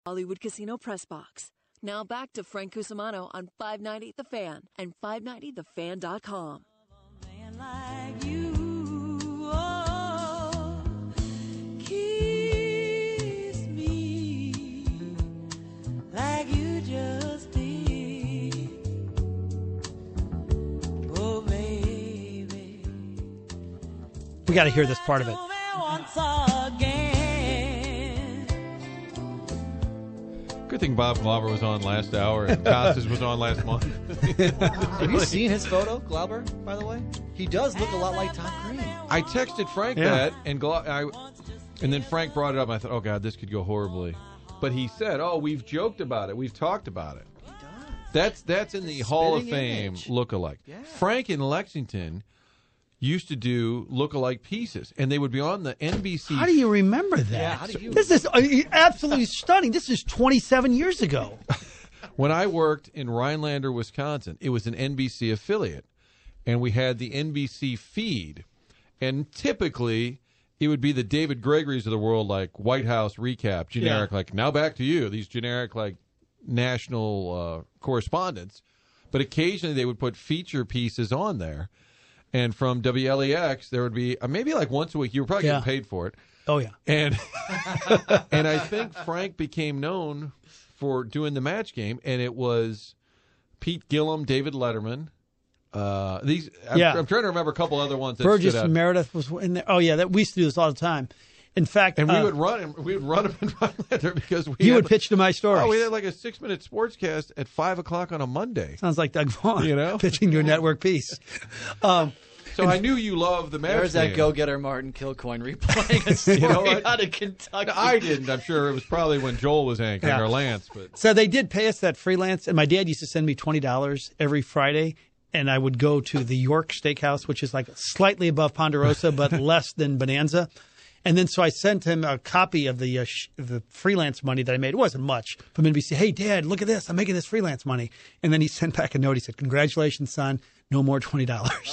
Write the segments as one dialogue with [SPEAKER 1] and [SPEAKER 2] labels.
[SPEAKER 1] Hollywood Casino Press Box. Now back to Frank Cusimano on 590 The Fan and 590thefan.com.
[SPEAKER 2] Man like you, oh, kiss me like you just did, oh baby.
[SPEAKER 3] We got to hear this part of it.
[SPEAKER 2] Once again.
[SPEAKER 4] Good thing Bob Glauber was on last hour and Costas was on last month.
[SPEAKER 5] Have you seen his photo, Glauber, by the way? He does look a lot like Tom Green.
[SPEAKER 4] I texted Frank that, and then Frank brought it up, and I thought, oh, God, this could go horribly. But he said, oh, we've joked about it. We've talked about it.
[SPEAKER 5] He does.
[SPEAKER 4] That's in the Hall of Fame
[SPEAKER 5] image.
[SPEAKER 4] look-alike.
[SPEAKER 5] Yeah.
[SPEAKER 4] Frank in Lexington used to do look-alike pieces, and they would be on the NBC.
[SPEAKER 3] How do you remember that?
[SPEAKER 5] Yeah, how do you?
[SPEAKER 3] This is absolutely stunning. This is 27 years ago.
[SPEAKER 4] When I worked in Rhinelander, Wisconsin, it was an NBC affiliate, and we had the NBC feed, and typically it would be the David Gregory's of the world, like White House recap, generic, like now back to you, these generic, like national correspondents, but occasionally they would put feature pieces on there. And from WLEX, there would be maybe like once a week. You were probably getting paid for it.
[SPEAKER 3] Oh, yeah.
[SPEAKER 4] And and I think Frank became known for doing the match game, and it was Pete Gillum, David Letterman. I'm trying to remember a couple other ones that
[SPEAKER 3] Burgess
[SPEAKER 4] stood out.
[SPEAKER 3] Meredith was in there. Oh, yeah, we used to do this all the time. In fact,
[SPEAKER 4] And we would run him in Rhinelander because
[SPEAKER 3] you would pitch to my stories.
[SPEAKER 4] Oh, we had like a 6-minute sportscast at 5 o'clock on a Monday.
[SPEAKER 3] Sounds like Doug Vaughn,
[SPEAKER 4] You know?
[SPEAKER 3] pitching your network piece.
[SPEAKER 4] So I knew you loved the match
[SPEAKER 5] There's
[SPEAKER 4] game.
[SPEAKER 5] that go-getter Martin Kilcoyne replaying a story out of Kentucky.
[SPEAKER 4] No, I didn't. I'm sure it was probably when Joel was anchoring or Lance. But
[SPEAKER 3] So they did pay us that freelance, and my dad used to send me $20 every Friday, and I would go to the York Steakhouse, which is like slightly above Ponderosa, but less than Bonanza. And then so I sent him a copy of the freelance money that I made. It wasn't much from NBC. Hey, Dad, look at this. I'm making this freelance money. And then he sent back a note. He said, congratulations, son. No more $20.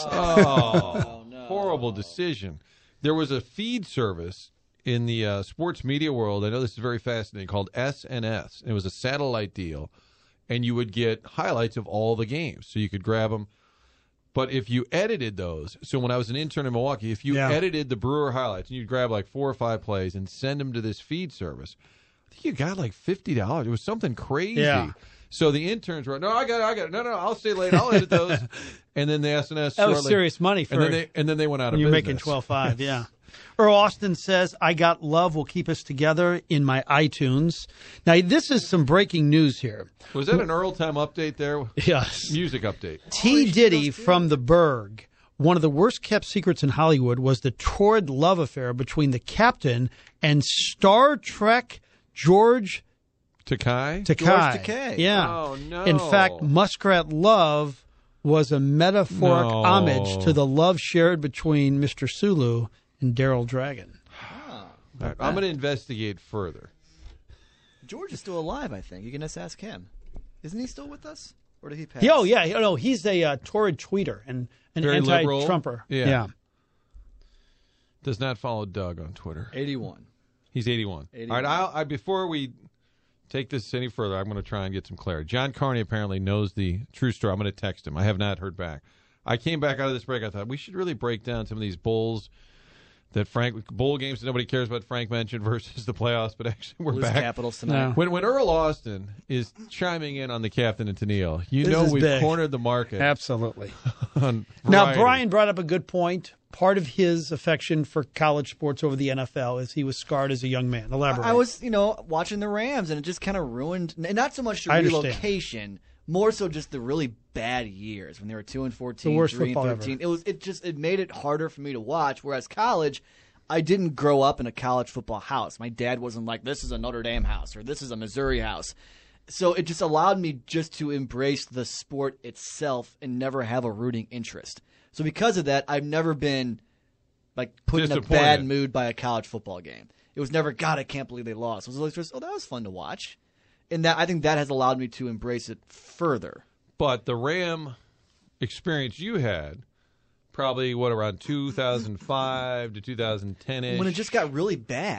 [SPEAKER 4] Oh, no. Horrible decision. There was a feed service in the sports media world. I know this is very fascinating, called SNS. It was a satellite deal, and you would get highlights of all the games. So you could grab them. But if you edited those, so when I was an intern in Milwaukee, if you edited the Brewer highlights, and you'd grab like 4 or 5 plays and send them to this feed service, I think you got like $50. It was something crazy.
[SPEAKER 3] Yeah.
[SPEAKER 4] So the interns were, no, I got it. No, I'll stay late. I'll edit those. And then the SNS.
[SPEAKER 3] That was serious money for
[SPEAKER 4] and then they went out of
[SPEAKER 3] you're
[SPEAKER 4] business.
[SPEAKER 3] making $12.5, yeah. Earl Austin says, I got love will keep us together in my iTunes. Now, this is some breaking news here.
[SPEAKER 4] Was that an Earl Time update there?
[SPEAKER 3] Yes.
[SPEAKER 4] Music update.
[SPEAKER 3] T. Diddy from the Berg. One of the worst kept secrets in Hollywood was the torrid love affair between the captain and Star Trek George
[SPEAKER 4] Takei?
[SPEAKER 3] Takei.
[SPEAKER 5] George Takei.
[SPEAKER 3] Yeah.
[SPEAKER 4] Oh, no.
[SPEAKER 3] In fact, Muskrat Love was a metaphoric homage to the love shared between Mr. Sulu and Daryl Dragon.
[SPEAKER 4] Right, I'm going to investigate further.
[SPEAKER 5] George is still alive, I think. You can just ask him. Isn't he still with us? Or did he pass?
[SPEAKER 3] Oh, yeah. No, he's a torrid tweeter and an
[SPEAKER 4] Very
[SPEAKER 3] anti-Trumper.
[SPEAKER 4] liberal.
[SPEAKER 3] Yeah.
[SPEAKER 4] Does not follow Doug on Twitter.
[SPEAKER 5] 81.
[SPEAKER 4] He's 81.
[SPEAKER 5] 81.
[SPEAKER 4] All right, before we take this any further, I'm going to try and get some clarity. John Carney apparently knows the true story. I'm going to text him. I have not heard back. I came back out of this break. I thought we should really break down some of these bowl games that nobody cares about. Frank mentioned versus the playoffs, but actually we're
[SPEAKER 5] Blues
[SPEAKER 4] back.
[SPEAKER 5] Capitals tonight.
[SPEAKER 4] When Earl Austin is chiming in on the captain and Tennille,
[SPEAKER 3] This
[SPEAKER 4] know
[SPEAKER 3] is
[SPEAKER 4] we've
[SPEAKER 3] big.
[SPEAKER 4] cornered the market.
[SPEAKER 3] Absolutely.
[SPEAKER 4] On
[SPEAKER 3] Now,
[SPEAKER 4] variety.
[SPEAKER 3] Brian brought up a good point. Part of his affection for college sports over the NFL is he was scarred as a young man. Elaborate.
[SPEAKER 5] I was, watching the Rams, and it just kind of ruined, and not so much the
[SPEAKER 3] I understand.
[SPEAKER 5] relocation, more so just the really bad years when they were 2-14,
[SPEAKER 3] The worst
[SPEAKER 5] 3-13.
[SPEAKER 3] football ever.
[SPEAKER 5] It made it harder for me to watch. Whereas college, I didn't grow up in a college football house. My dad wasn't like, this is a Notre Dame house or this is a Missouri house. So it just allowed me just to embrace the sport itself and never have a rooting interest. So because of that, I've never been like put in a
[SPEAKER 4] Disappointed.
[SPEAKER 5] bad mood by a college football game. It was never, God, I can't believe they lost. It was always just, that was fun to watch. And I think that has allowed me to embrace it further.
[SPEAKER 4] But the Ram experience you had, probably, around 2005 to 2010-ish?
[SPEAKER 5] When it just got really bad.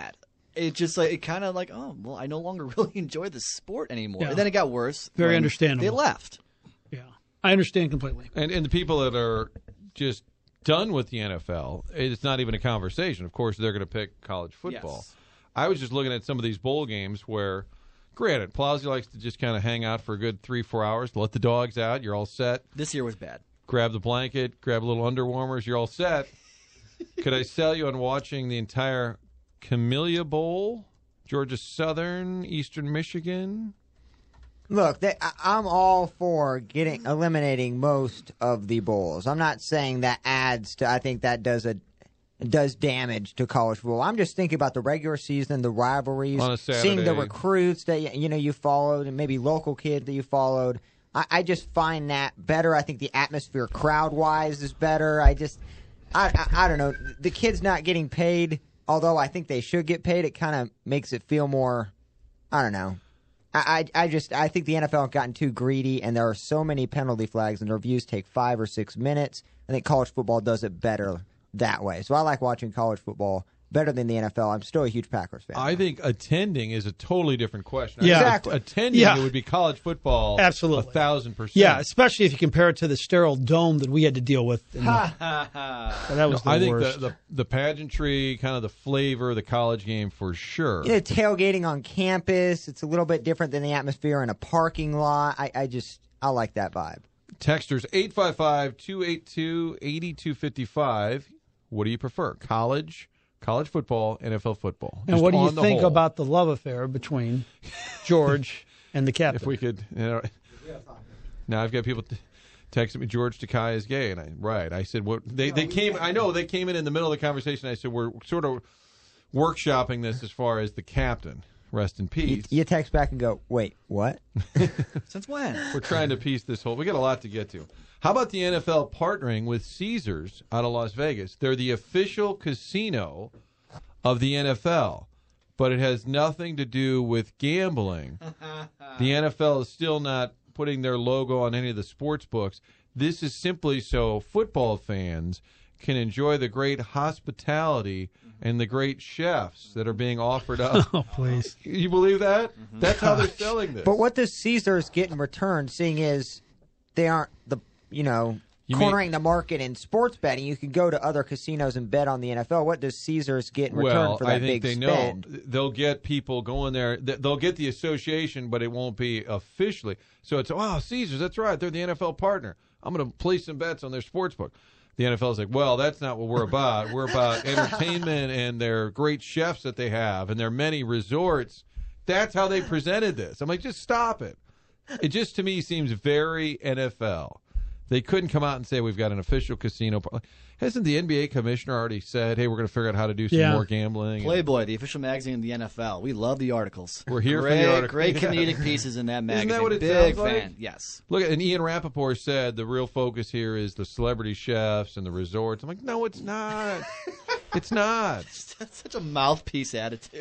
[SPEAKER 5] it just like it kind of like, oh well, I no longer really enjoy the sport anymore.
[SPEAKER 3] Yeah.
[SPEAKER 5] And then it got worse.
[SPEAKER 3] Very
[SPEAKER 5] when
[SPEAKER 3] understandable.
[SPEAKER 5] They left.
[SPEAKER 3] Yeah, I understand completely.
[SPEAKER 4] And the people that are just done with the NFL, it's not even a conversation. Of course, they're going to pick college football.
[SPEAKER 5] Yes.
[SPEAKER 4] I was just looking at some of these bowl games where, granted, Plowsy likes to just kind of hang out for a good 3-4 hours, let the dogs out, you're all set.
[SPEAKER 5] This year was bad.
[SPEAKER 4] Grab the blanket, grab a little underwarmers, you're all set. Could I sell you on watching the entire Camellia Bowl, Georgia Southern, Eastern Michigan?
[SPEAKER 6] Look, I'm all for eliminating most of the bowls. I'm not saying that adds to. I think that does damage to college football. I'm just thinking about the regular season, the rivalries,
[SPEAKER 4] On a
[SPEAKER 6] seeing the
[SPEAKER 4] Saturday.
[SPEAKER 6] recruits that you followed, and maybe local kids that you followed. I just find that better. I think the atmosphere, crowd-wise, is better. I don't know. The kids not getting paid, although I think they should get paid. It kind of makes it feel more. I don't know. I think the NFL have gotten too greedy, and there are so many penalty flags, and the reviews take 5 or 6 minutes. I think college football does it better that way. So I like watching college football better than the NFL. I'm still a huge Packers fan.
[SPEAKER 4] I think attending is a totally different question.
[SPEAKER 3] Yeah.
[SPEAKER 6] Exactly.
[SPEAKER 4] Attending,
[SPEAKER 3] Yeah.
[SPEAKER 4] it would be college football.
[SPEAKER 3] Absolutely.
[SPEAKER 4] 1,000%.
[SPEAKER 3] Yeah, especially if you compare it to the sterile dome that we had to deal with. That was the
[SPEAKER 4] I think
[SPEAKER 3] worst.
[SPEAKER 4] the pageantry, kind of the flavor of the college game for sure.
[SPEAKER 6] Tailgating on campus, it's a little bit different than the atmosphere in a parking lot. I like that vibe.
[SPEAKER 4] Texters 855-282-8255. What do you prefer? College football, NFL football.
[SPEAKER 3] And
[SPEAKER 4] Just
[SPEAKER 3] what do you
[SPEAKER 4] on the
[SPEAKER 3] think
[SPEAKER 4] whole.
[SPEAKER 3] about the love affair between George and the captain?
[SPEAKER 4] If we could, now I've got people texting me, George Takei is gay, and I said, what they came. I know they came in the middle of the conversation. I said, we're sort of workshopping this as far as the captain. Rest in peace.
[SPEAKER 6] You text back and go, wait, what?
[SPEAKER 5] Since when?
[SPEAKER 4] We're trying to piece this whole. We got a lot to get to. How about the NFL partnering with Caesars out of Las Vegas? They're the official casino of the NFL, but it has nothing to do with gambling. The NFL is still not putting their logo on any of the sports books. This is simply so football fans can enjoy the great hospitality and the great chefs that are being offered up.
[SPEAKER 3] Oh, please.
[SPEAKER 4] You believe that? That's how they're selling this.
[SPEAKER 6] But what does Caesars get in return, seeing is they aren't cornering the market in sports betting? You can go to other casinos and bet on the NFL. What does Caesars get in return for that
[SPEAKER 4] I think
[SPEAKER 6] big
[SPEAKER 4] they
[SPEAKER 6] spend?
[SPEAKER 4] know they'll get people going there. They'll get the association, but it won't be officially. So it's, Caesars, that's right. They're the NFL partner. I'm going to place some bets on their sports book. The NFL's like, well, that's not what we're about. We're about entertainment and their great chefs that they have and their many resorts. That's how they presented this. I'm like, just stop it. It just, to me, seems very NFL. They couldn't come out and say we've got an official casino. Hasn't the NBA commissioner already said, hey, we're going to figure out how to do some more gambling?
[SPEAKER 5] Playboy, the official magazine of the NFL. We love the articles.
[SPEAKER 4] We're here for the articles.
[SPEAKER 5] Great comedic pieces in that magazine.
[SPEAKER 4] Isn't that what it
[SPEAKER 5] Big
[SPEAKER 4] sounds like?
[SPEAKER 5] fan. Yes.
[SPEAKER 4] Look, and Ian Rappaport said the real focus here is the celebrity chefs and the resorts. I'm like, no, it's not. It's not.
[SPEAKER 5] That's such a mouthpiece attitude.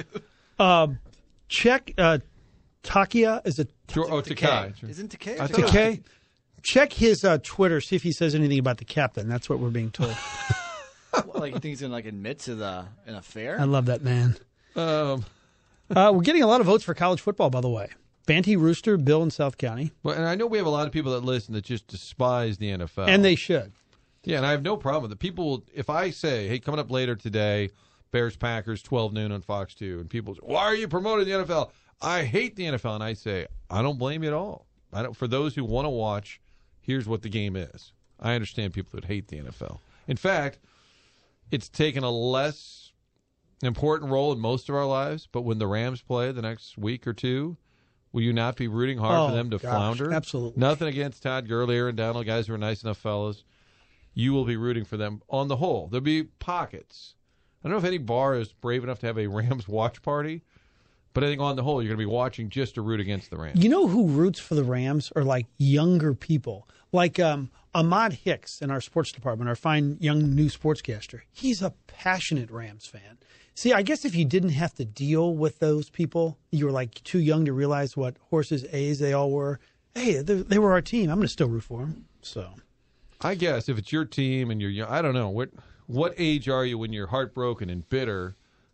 [SPEAKER 3] Check Takia is it
[SPEAKER 4] Takei.
[SPEAKER 5] Isn't Takei?
[SPEAKER 3] Takei? Check his Twitter, see if he says anything about the captain. That's what we're being told.
[SPEAKER 5] Like you think he's gonna admit to an affair?
[SPEAKER 3] I love that man.
[SPEAKER 4] Well,
[SPEAKER 3] We're getting a lot of votes for college football, by the way. Banty Rooster, Bill in South County,
[SPEAKER 4] and I know we have a lot of people that listen that just despise the NFL.
[SPEAKER 3] and they should.
[SPEAKER 4] Yeah, and I have no problem with it. People will, if I say, hey, coming up later today, Bears-Packers, 12 noon on Fox 2, and people say, why are you promoting the NFL? I hate the NFL. And I say, I don't blame you at all. For those who want to watch, here's what the game is. I understand people that hate the NFL. In fact, it's taken a less important role in most of our lives, but when the Rams play the next week or two, will you not be rooting hard for them to flounder?
[SPEAKER 3] Absolutely.
[SPEAKER 4] Nothing against Todd Gurley and Donald, guys who are nice enough fellas. You will be rooting for them on the whole. There'll be pockets. I don't know if any bar is brave enough to have a Rams watch party, but I think on the whole, you're going to be watching just to root against the Rams.
[SPEAKER 3] You know who roots for the Rams are like younger people. Like Ahmad Hicks in our sports department, our fine young new sportscaster. He's a passionate Rams fan. See, I guess if you didn't have to deal with those people, you were like too young to realize what horses' A's they all were. Hey, they were our team. I'm going to still root for them. So,
[SPEAKER 4] I guess if it's your team and you're young, I don't know. What age are you when you're heartbroken and bitter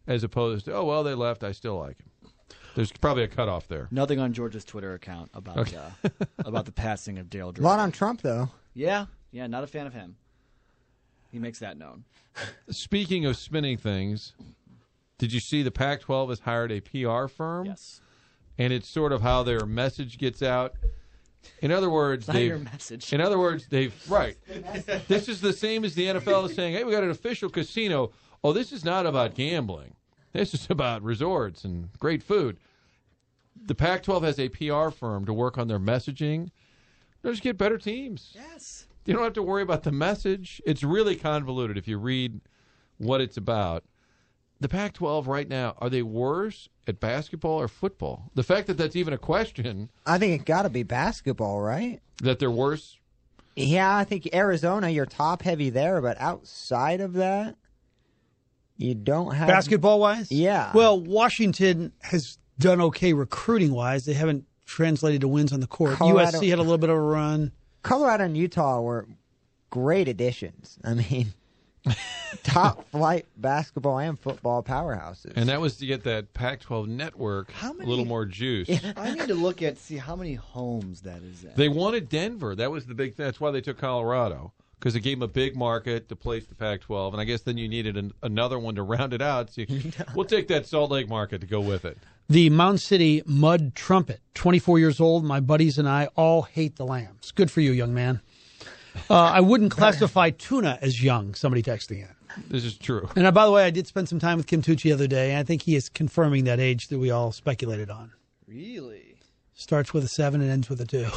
[SPEAKER 4] as opposed to, oh, well, they left, I still like him. There's probably a cutoff there.
[SPEAKER 5] Nothing on Georgia's Twitter account about about the passing of Dale
[SPEAKER 6] A
[SPEAKER 5] Jordan.
[SPEAKER 6] lot on Trump, though.
[SPEAKER 5] Yeah, not a fan of him. He makes that known.
[SPEAKER 4] Speaking of spinning things, did you see the Pac-12 has hired a PR firm?
[SPEAKER 5] Yes.
[SPEAKER 4] And it's sort of how their message gets out. In other words,
[SPEAKER 5] Not your message.
[SPEAKER 4] In other words, right. This is the same as the NFL is saying, hey, we got an official casino. Oh, this is not about gambling. This is about resorts and great food. The Pac-12 has a PR firm to work on their messaging. They'll just get better teams.
[SPEAKER 5] Yes.
[SPEAKER 4] You don't have to worry about the message. It's really convoluted if you read what it's about. The Pac-12 right now, are they worse at basketball or football? The fact that that's even a question.
[SPEAKER 6] I think it got to be basketball, right?
[SPEAKER 4] That they're worse?
[SPEAKER 6] Yeah, I think Arizona, you're top heavy there, but outside of that, you don't have
[SPEAKER 3] Basketball-wise?
[SPEAKER 6] Yeah.
[SPEAKER 3] Well, Washington has done okay recruiting-wise. They haven't translated to wins on the court.
[SPEAKER 6] Colorado-
[SPEAKER 3] USC had a little bit of a run.
[SPEAKER 6] Colorado and Utah were great additions. I mean, top flight basketball and football powerhouses.
[SPEAKER 4] And that was to get that Pac-12 network
[SPEAKER 5] How many-
[SPEAKER 4] a little more juice.
[SPEAKER 5] I need to see how many homes that is in.
[SPEAKER 4] They wanted Denver. That was the big thing. That's why they took Colorado, because it gave them a big market to place the Pac-12. And I guess then you needed another one to round it out. So we'll take that Salt Lake market to go with it.
[SPEAKER 3] The Mound City Mud Trumpet, 24 years old. My buddies and I all hate the Lambs. Good for you, young man. I wouldn't classify tuna as young, somebody texting in.
[SPEAKER 4] This is true.
[SPEAKER 3] And by the way, I did spend some time with Kim Tucci the other day, and I think he is confirming that age that we all speculated on.
[SPEAKER 5] Really?
[SPEAKER 3] Starts with a 7 and ends with a 2.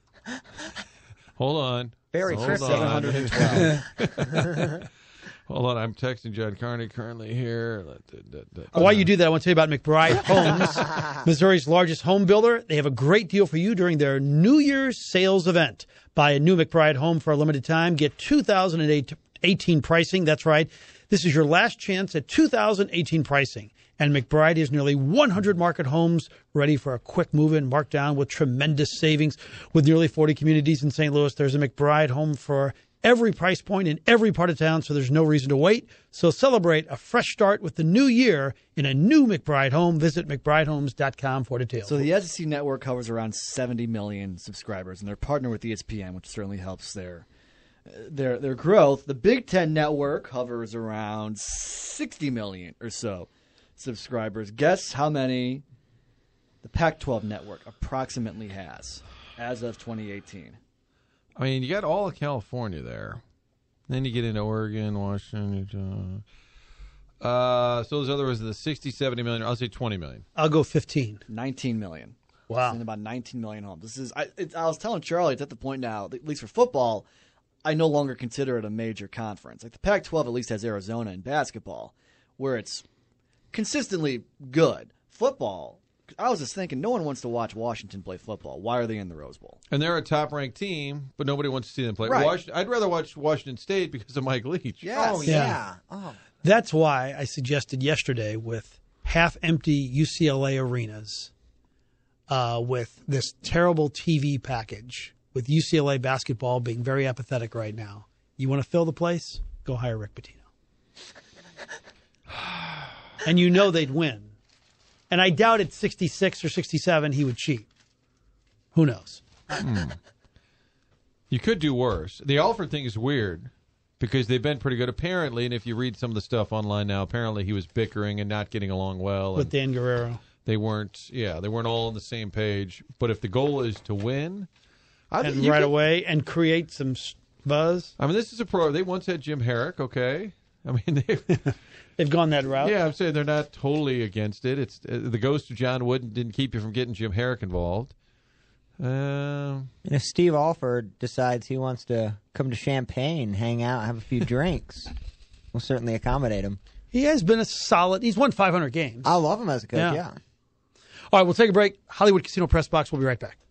[SPEAKER 4] Hold on.
[SPEAKER 6] Very
[SPEAKER 4] Hold
[SPEAKER 6] cryptic.
[SPEAKER 4] on.
[SPEAKER 5] 712.
[SPEAKER 4] Hold on. I'm texting John Carney currently here.
[SPEAKER 3] While you do that, I want to tell you about McBride Homes, Missouri's largest home builder. They have a great deal for you during their New Year's sales event. Buy a new McBride home for a limited time. Get 2018 pricing. That's right. This is your last chance at 2018 pricing. And McBride is nearly 100 market homes ready for a quick move-in, marked down with tremendous savings. With nearly 40 communities in St. Louis, there's a McBride home for every price point in every part of town, so there's no reason to wait. So celebrate a fresh start with the new year in a new McBride home. Visit McBrideHomes.com for details.
[SPEAKER 5] So the SEC network covers around 70 million subscribers, and they're partnered with ESPN, which certainly helps their growth. The Big Ten network hovers around 60 million or so subscribers. Guess how many the Pac-12 network approximately has as of 2018?
[SPEAKER 4] I mean, you got all of California there. Then you get into Oregon, Washington. So those other ones, the 60, 70 million. I'll say 20 million.
[SPEAKER 3] I'll go 15.
[SPEAKER 5] 19 million.
[SPEAKER 3] Wow.
[SPEAKER 5] It's in about 19 million homes. This is. I was telling Charlie, it's at the point now, at least for football, I no longer consider it a major conference. Like the Pac-12 at least has Arizona in basketball, where it's consistently good. Football, I was just thinking, no one wants to watch Washington play football. Why are they in the Rose Bowl?
[SPEAKER 4] And they're a top-ranked team, but nobody wants to see them play.
[SPEAKER 5] Right.
[SPEAKER 4] I'd rather watch Washington State because of Mike Leach.
[SPEAKER 5] Yes.
[SPEAKER 6] Oh,
[SPEAKER 3] Yeah.
[SPEAKER 6] yeah. Oh,
[SPEAKER 3] That's why I suggested yesterday with half-empty UCLA arenas, with this terrible TV package, with UCLA basketball being very apathetic right now. You want to fill the place? Go hire Rick Pitino. And you know they'd win. And I doubt at 66 or 67 he would cheat. Who knows?
[SPEAKER 4] You could do worse. The Alford thing is weird because they've been pretty good apparently, and if you read some of the stuff online now, apparently he was bickering and not getting along well.
[SPEAKER 3] With
[SPEAKER 4] And
[SPEAKER 3] Dan Guerrero.
[SPEAKER 4] they weren't all on the same page. But if the goal is to win, I think
[SPEAKER 3] And
[SPEAKER 4] you
[SPEAKER 3] right
[SPEAKER 4] could-
[SPEAKER 3] away, and create some buzz.
[SPEAKER 4] I mean, this is a pro. They once had Jim Herrick, okay? I mean,
[SPEAKER 3] They've gone that route.
[SPEAKER 4] yeah, I'm saying they're not totally against it. It's the ghost of John Wooden didn't keep you from getting Jim Herrick involved.
[SPEAKER 6] and if Steve Alford decides he wants to come to Champaign, hang out, have a few drinks, we'll certainly accommodate him.
[SPEAKER 3] He has been a solid. He's won 500 games.
[SPEAKER 6] I love him as a coach,
[SPEAKER 3] Yeah.
[SPEAKER 6] yeah.
[SPEAKER 3] All right, we'll take a break. Hollywood Casino Press Box. We'll be right back.